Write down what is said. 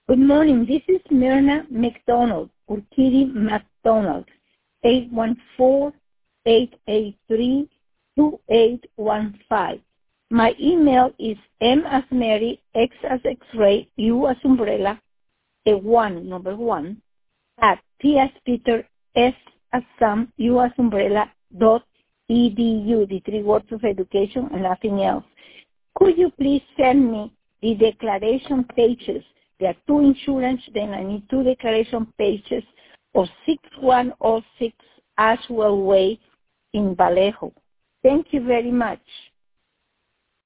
Good morning. This is Myrna McDonald, or Kitty McDonald, 814-883-2815. My email is M as Mary, X as X-ray, U as umbrella, number one, at P as Peter, S as Sam, U as umbrella, .edu, the 3 words of education and nothing else. Could you please send me the declaration pages? There are 2 insurance, then I need 2 declaration pages of 6106 Ashwell Way in Vallejo. Thank you very much.